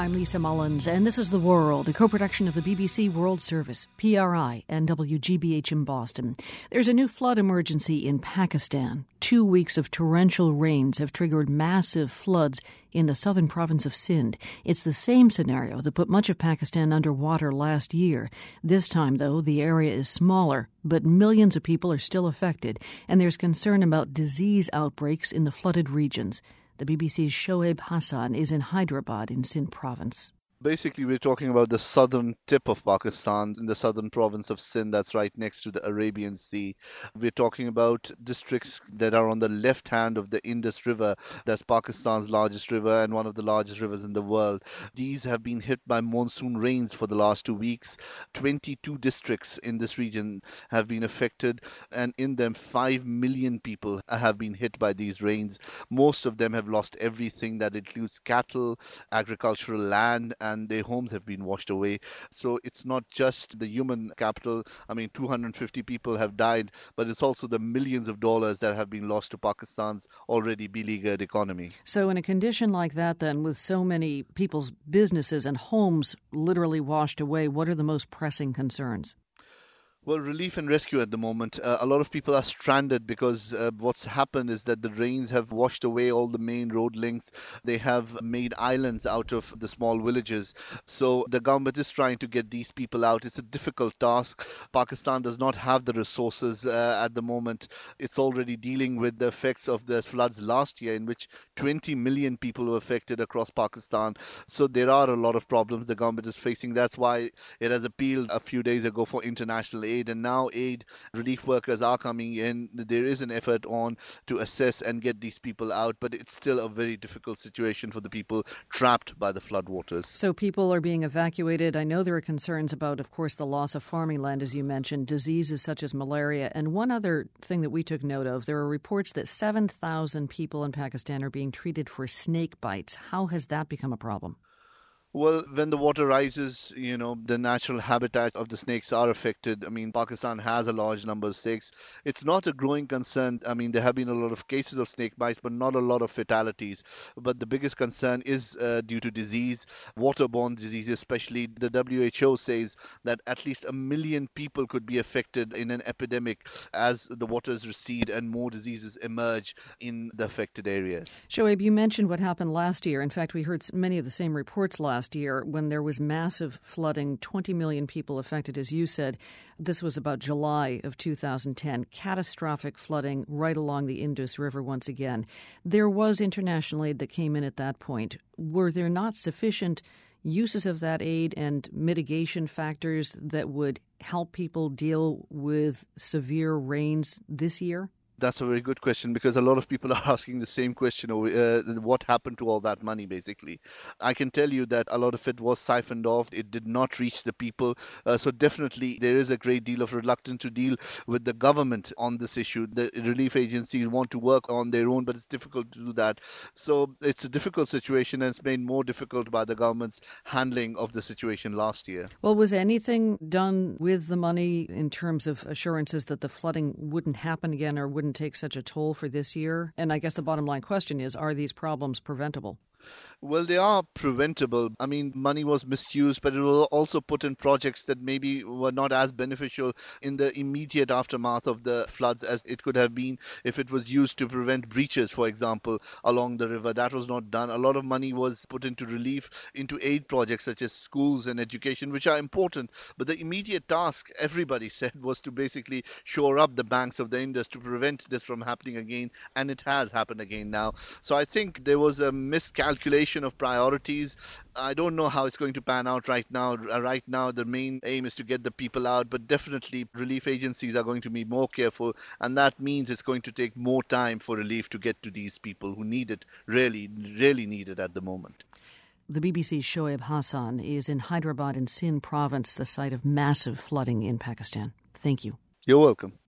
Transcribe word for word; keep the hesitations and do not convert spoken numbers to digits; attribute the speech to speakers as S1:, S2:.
S1: I'm Lisa Mullins, and this is The World, a co-production of the B B C World Service, P R I, and W G B H in Boston. There's a new flood emergency in Pakistan. Two weeks of torrential rains have triggered massive floods in the southern province of Sindh. It's the same scenario that put much of Pakistan underwater last year. This time, though, the area is smaller, but millions of people are still affected, and there's concern about disease outbreaks in the flooded regions. The B B C's Shoaib Hassan is in Hyderabad in Sindh province.
S2: Basically, we're talking about the southern tip of Pakistan, in the southern province of Sindh, that's right next to the Arabian Sea. We're talking about districts that are on the left hand of the Indus River. That's Pakistan's largest river and one of the largest rivers in the world. These have been hit by monsoon rains for the last two weeks. twenty-two districts in this region have been affected, and in them, five million people have been hit by these rains. Most of them have lost everything. That includes cattle, agricultural land, and and their homes have been washed away. So it's not just the human capital. I mean, two hundred fifty people have died, but it's also the millions of dollars that have been lost to Pakistan's already beleaguered economy.
S1: So in a condition like that, then, with so many people's businesses and homes literally washed away, what are the most pressing concerns?
S2: Well, relief and rescue at the moment. Uh, a lot of people are stranded because uh, what's happened is that the rains have washed away all the main road links. They have made islands out of the small villages. So the government is trying to get these people out. It's a difficult task. Pakistan does not have the resources uh, at the moment. It's already dealing with the effects of the floods last year, in which twenty million people were affected across Pakistan. So there are a lot of problems the government is facing. That's why it has appealed a few days ago for international aid. And now aid relief workers are coming in. There is an effort on to assess and get these people out, but it's still a very difficult situation for the people trapped by the floodwaters.
S1: So people are being evacuated. I know there are concerns about, of course, the loss of farming land, as you mentioned, diseases such as malaria. And one other thing that we took note of, there are reports that seven thousand people in Pakistan are being treated for snake bites. How has that become a problem?
S2: Well, when the water rises, you know, the natural habitat of the snakes are affected. I mean, Pakistan has a large number of snakes. It's not a growing concern. I mean, there have been a lot of cases of snake bites, but not a lot of fatalities. But the biggest concern is uh, due to disease, waterborne disease especially. The W H O says that at least a million people could be affected in an epidemic as the waters recede and more diseases emerge in the affected areas.
S1: Shoaib, you mentioned what happened last year. In fact, we heard many of the same reports last year when there was massive flooding, twenty million people affected, as you said. This was about July of two thousand ten. Catastrophic flooding right along the Indus River once again. There was international aid that came in at that point. Were there not sufficient uses of that aid and mitigation factors that would help people deal with severe rains this year?
S2: That's a very good question, because a lot of people are asking the same question, uh, what happened to all that money, basically. I can tell you that a lot of it was siphoned off. It did not reach the people. Uh, so definitely there is a great deal of reluctance to deal with the government on this issue. The relief agencies want to work on their own, but it's difficult to do that. So it's a difficult situation, and it's made more difficult by the government's handling of the situation last year.
S1: Well, was anything done with the money in terms of assurances that the flooding wouldn't happen again or wouldn't take such a toll for this year? And I guess the bottom line question is, are these problems preventable?
S2: Well, they are preventable. I mean, money was misused, but it will also put in projects that maybe were not as beneficial in the immediate aftermath of the floods as it could have been if it was used to prevent breaches, for example, along the river. That was not done. A lot of money was put into relief, into aid projects such as schools and education, which are important. But the immediate task, everybody said, was to basically shore up the banks of the Indus to prevent this from happening again. And it has happened again now. So I think there was a miscalculation of priorities. I don't know how it's going to pan out right now. Right now, the main aim is to get the people out, but definitely relief agencies are going to be more careful, and that means it's going to take more time for relief to get to these people who need it, really, really need it at the moment.
S1: The B B C's Shoaib Hassan is in Hyderabad in Sindh province, the site of massive flooding in Pakistan. Thank you.
S2: You're welcome.